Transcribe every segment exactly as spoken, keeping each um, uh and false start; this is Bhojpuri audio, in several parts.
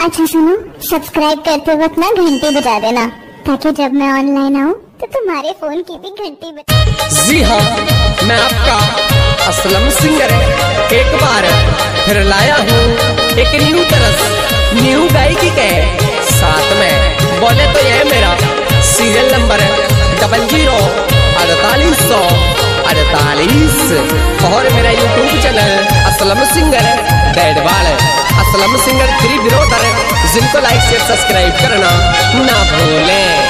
अच्छा सुनो, सब्सक्राइब करते वक्त ना घंटी बजा देना ताकि जब मैं ऑनलाइन आऊँ तो तुम्हारे फोन की भी घंटी बजा। जी हाँ, मैं आपका असलम सिंगर एक बार फिर लाया हूँ एक न्यू तरस न्यू गायकी के साथ में। बोले तो ये मेरा सीरियल नंबर डबल जीरो अड़तालीस सौ अड़तालीस और मेरा YouTube channel Aslam singer Badwal Aslam singer three brother, जिनको लाइक शेयर सब्सक्राइब करना ना भूलें।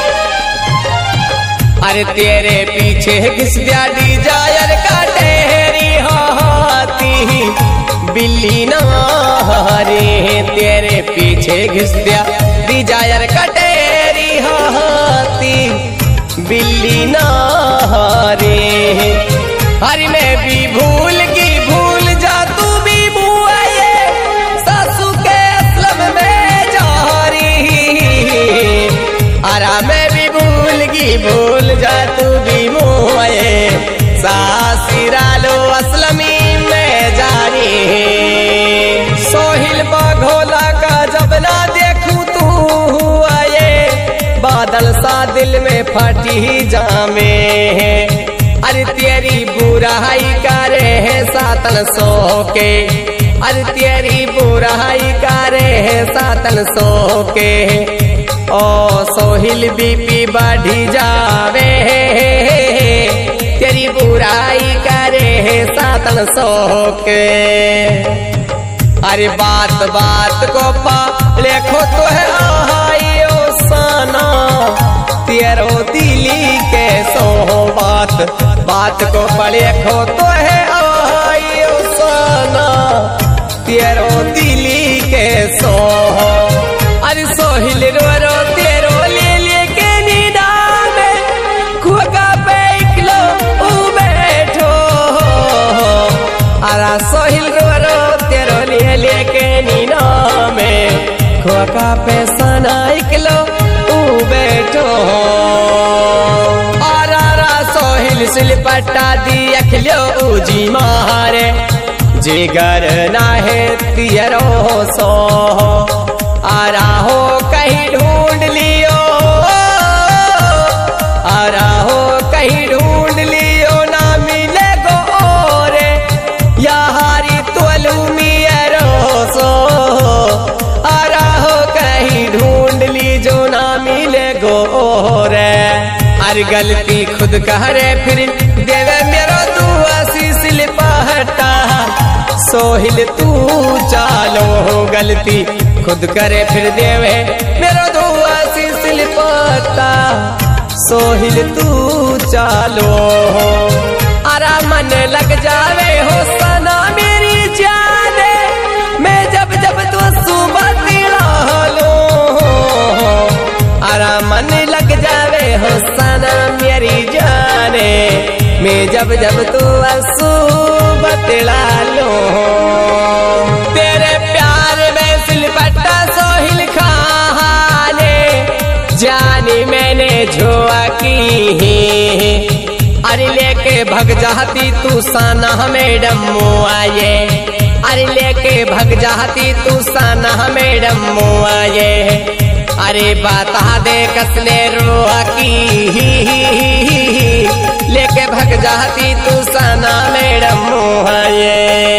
अरे तेरे पीछे घिस दिया डिजायर का टेरी हाथी बिल्ली ना रे, तेरे पीछे घिस दिया डिजायर का टेरी हाथी बिल्ली ना रे। अरे मैं भी भूल की भूल जा तू भी बुआ ये सासू के असलम में जा रही। अरा मैं भी भूल की भूल जा तू भी बुआ ये सासिरा लो असलमी में जा रही। सोहिल बाघोला का जब ना देखूं तू हुआ ये बादल सा दिल में फटी जामे। अरे तेरी बुराई करे है सातन सो के, अरे तेरी बुराई करे है सातन सो के। ओ सोहिल बीपी बढ़ी जावे तेरी बुराई करे है सातन सो के। अरे बात बात को पा लेखो तो है आइयो साना तेरो दिली के सो बात बात को पढ़े खो तो है आइयो साना तेरो दिली के सो। अरे सोहिल रो रो तेरो ले ले के नींदा में खुगा पे इकलो ऊ बैठो। अरे सोहिल रो रो तेरो ले ले के नींदा में खुगा पे सना इकलो ऊ बैठो। सिलपट्टा दी अखिलो जी मारे जिगर ना है तियरो सो। आरा हो कहीं ढूंढ लियो, आरा हो कहीं ढूंढ लियो ना मिले गो रे यारी तोलू मियरो सो। आरा हो कहीं ढूंढ ली जो ना मिले गो रे। अरे गलती खुद करे फिर देवे मेरो दुआ सी लिपटा। सोहिल तू चालो गलती खुद करे फिर देवे मेरो दुआ सी लिपटा। सोहिल तू चालो अरा मन लग जावे हो सना मेरी जाने मैं जब जब तो सुबह दिला लो। अरा मन लग जावे हो सना मेरी जाने मैं जब जब तू आंसू बतला लो। तेरे प्यार में सिलपट्टा सोहिल खाने जानी मैंने जोआ की। अरे लेके भग जाती तू साना मैडम आए, अरे लेके भग जाती तू साना मैडम आए। अरे बता दे कसने रोआ की लेके भग जाती तू सना मैडम आए।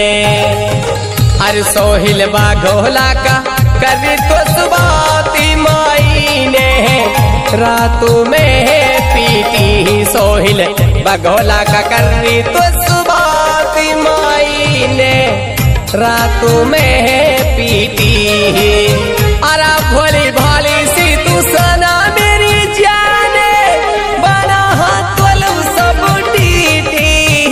अरे सोहिल बाघोला का कभी तो सुबाती माई ने रातों में पीटी। सोहिल बाघोला का करी तो सुबाती माई ने रातों में पीटी। अरा भोली भाली सी तू सना मेरी जाने बना हाथ तोलू सब टीटी।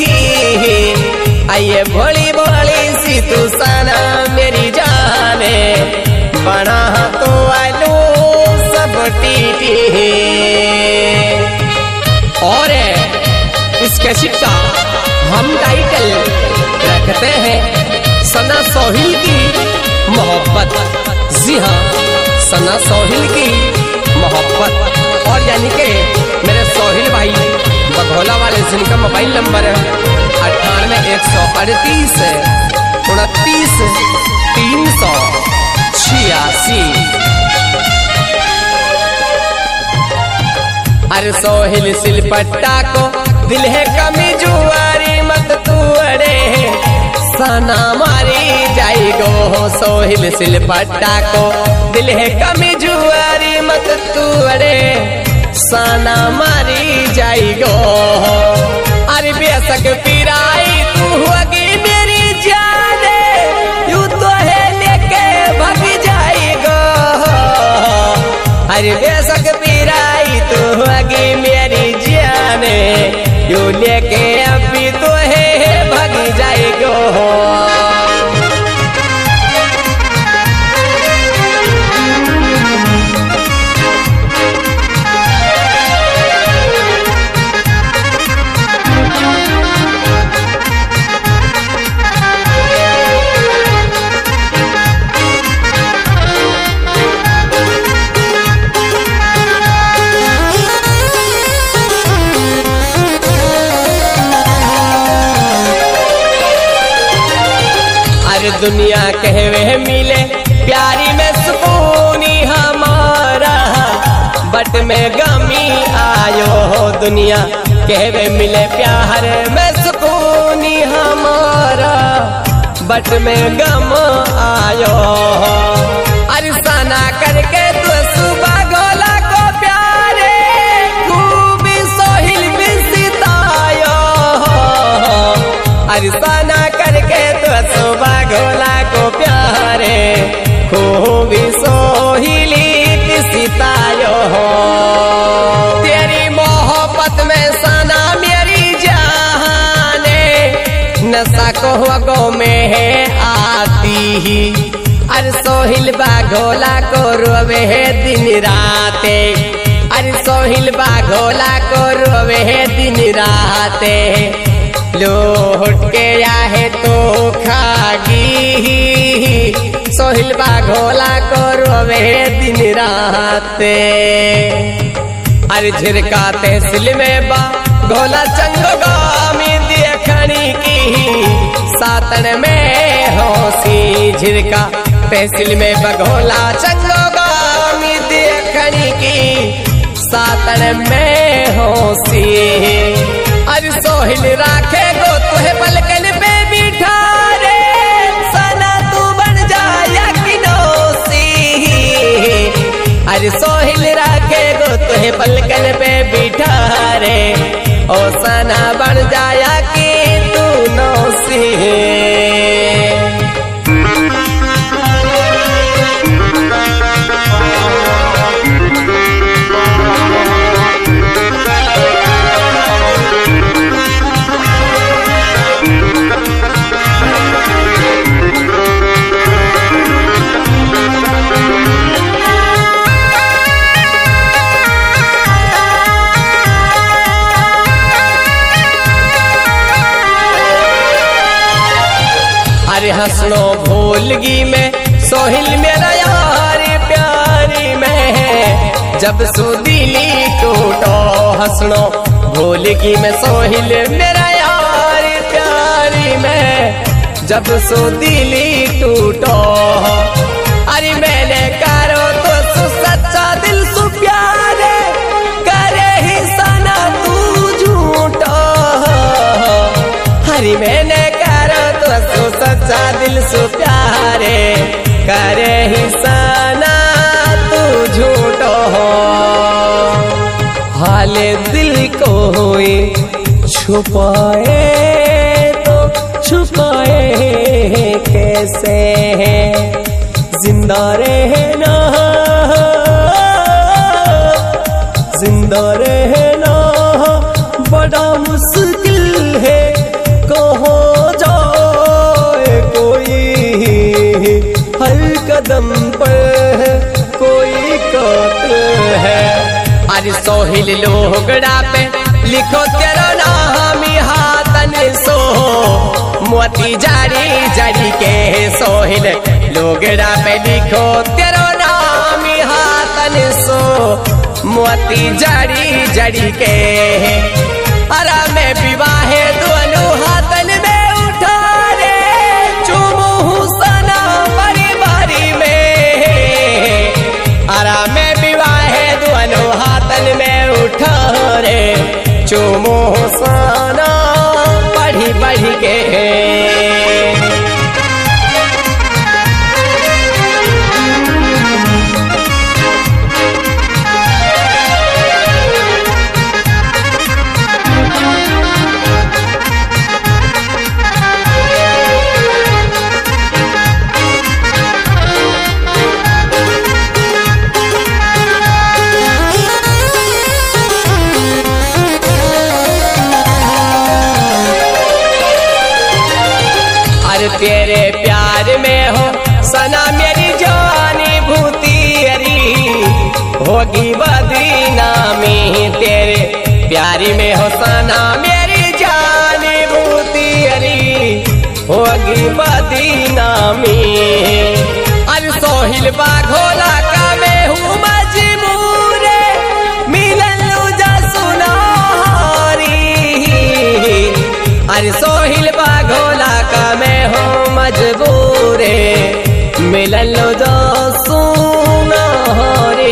आइए भोली भाली सी तू सना मेरी जाने बना हाथ तो आलू सब टीटी। और इसके शिक्षा हम टाइटल रखते हैं सना सोहिल की मोहब्बत। जी हाँ, सना सोहिल की मोहब्बत। और यानी कि मेरे सोहिल भाई बघोला वाले जिनका मोबाइल नंबर अट्ठानवे एक सौ अड़तीस उनतीस तीन सौ छियासी। काशी। अरे सोहिल सिलपट्टा को दिल है कमी जुआरी मत तू अड़े सना मारी जाई गो। सोहिल सिलपट्टा को दिल है कमी जुआरी मत तू अड़े सना मारी जाई गो। अरे बेसक पिराई तू होगी मेरी जाने यू तो है लेके भग जाई गो। अरे बेसक पिराई तू होगी मेरी जाने यू लेके अभी तो है भग जाई गो। दुनिया कहवे मिले प्यारी में सुकूनी हमारा बट में गमी आयो। दुनिया कहवे मिले प्यार में सुकूनी हमारा बट में गम आयो। अरे सना करके तू सुबह गोला को प्यारे खूबी सोहिल भी सितायो। अरे सना करके तू सुबह गोला को प्यारे खूबी सोहिली सितायो। तेरी मोहब्बत में सना मेरी जाने नशा को गो में है आती ही। अरे सोहिल बाघोला को रोवे है दिन राते। अरे सोहिल बाघोला को रोवे है दिन राते लौट के आहे तो खागी। सोहिल बाघोला को रोवे दिन राते। अरे झिरका तहसील में बा घोला चंगो गामी देखनी की सातन में होसी। झिरका तहसील में बघोला चंगो गामी देखनी की सातन में होसी। अरे सोहिल राखे गो तुहे पलकन पे बिठा रे सना तू बन जाया किनोसी। अरे सोहिल राखे गो तुहे पलकन पे बिठा रे ओ सना बन जाया कि तू नौसी। अरे हंसनो भूलगी में सोहिल मेरा यार प्यारी में जब सो दिली टूटो। हंसनो भूलगी में सोहिल मेरा यार प्यारी में जब सो दिली टूटो। अरे मैंने करो तो सु सच्चा दिल सु प्यारे करे ही सना तू झूठो। अरे मैंने तो सच्चा दिल सु प्यारे करे ही सना तू झूठो। हाले दिल को होए छुपाए तो छुपाए कैसे जिंदा रहना जिंदा रहना बड़ा मुश्किल है। कहो हर कदम पर कोई कातिल है। अरे सोहिल लोगड़ा पे लिखो तेरा नाम हाथन सो मोती जारी जारी के। सोहिल लोगड़ा पे लिखो तेरा नाम हाथन सो मोती जारी जारी के। अरे मैं विवाहे दोनों हाथन में उठा रे चुमू सना बारी बारी में। होगी बदनामी तेरे प्यारी में हो सना मेरी जानी बूती अरी होगी बदनामी। अरे सोहिल बाघोला का मैं हूँ मजबूर मिलन जा सुनारी। अरे सोहिल बाघोला का मैं हूँ मजबूर मिलन जा सुनारी।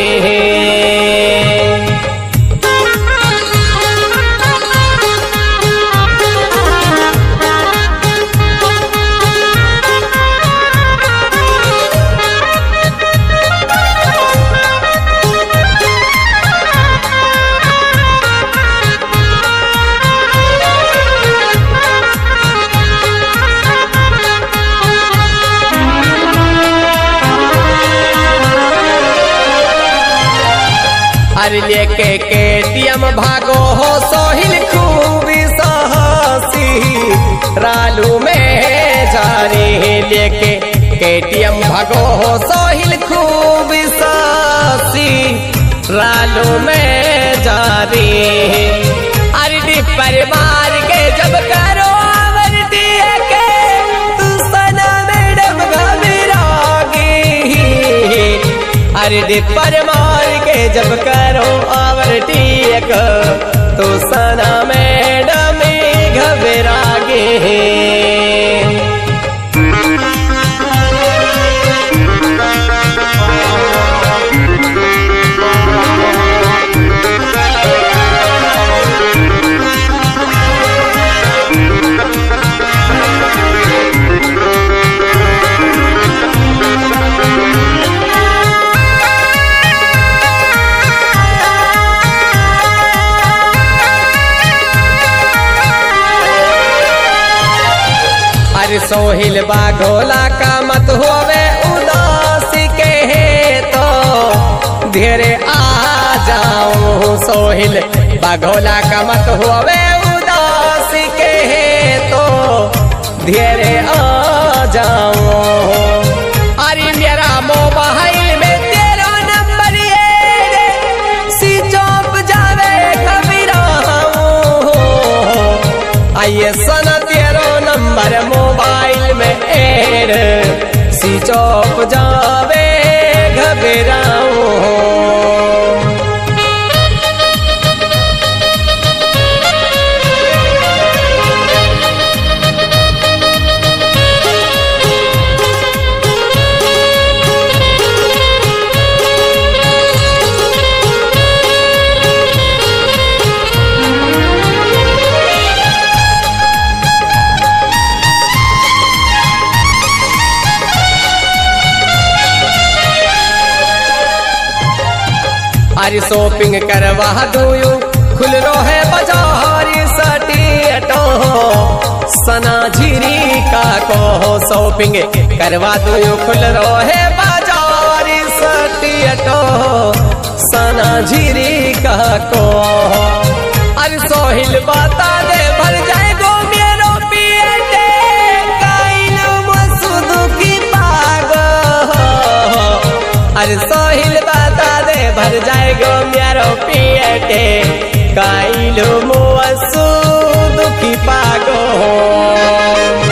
अरे लेके केटीएम भागो हो सोहिल खूबी साहसी रालू में जारी। लेके केटीएम भागो हो सोहिल खूबी साहसी रालू में जारी। अरे डिपर मार के जब करो आवरती के तू सना मैडम घबरागी। अरे डिपर मार के जब करो आवरती एक तो सना मैडम घबरागे। अरे सोहिल बाघोला का मत होवे उदासी के है तो धीरे आ जाऊं। सोहिल बाघोला का मत होवे उदासी के है तो धीरे आ जाऊं। अरे मेरा मोबाइल में तेरा नंबर ये स्विच ऑफ जावे घबराऊं। आइए सना तेरा नंबर मोबाइल में एड स्विच ऑफ जावे घबराऊं। अरे शॉपिंग करवा दूं खुल रो है बाजारी सटियटो सना झिरी का को शॉपिंग करवा दूं खुल रो है बाजारी सटियटो सना झिरी का को। अरे सोहिल बता दे भर जाए गो मेरो पियटे काइन मसूद की पागो। अरे सोहिल बता दे भर जाए गो मेरो पियटे काइलो मुअसू दुखी पागो।